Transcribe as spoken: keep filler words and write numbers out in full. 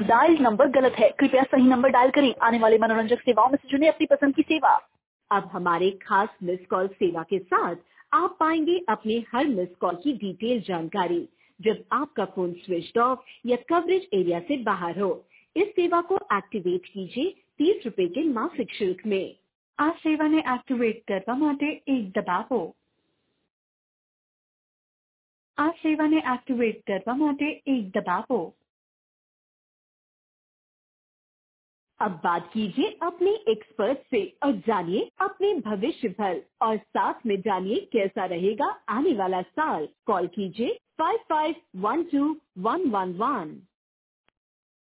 Dial number गलत है, कृपया सही नंबर डायल करें। आने वाले मनोरंजक सेवाओं में से चुने अपनी पसंद की सेवा। अब हमारे खास मिस कॉल सेवा के साथ आप पाएंगे अपने हर मिस कॉल की डिटेल जानकारी जब आपका फोन स्विच ऑफ या कवरेज एरिया से बाहर हो। इस सेवा को एक्टिवेट कीजिए तीस रुपए के मासिक शुल्क में। આ સેવાને એક્ટિવેટ કરવા માટે એક દબાવો। આ સેવાને એક્ટિવેટ કરવા માટે એક દબાવો। अब बात कीजिए अपने एक्सपर्ट से और जानिए अपने भविष्य भर और साथ में जानिए कैसा रहेगा आने वाला साल। कॉल कीजिए five five one two one one one.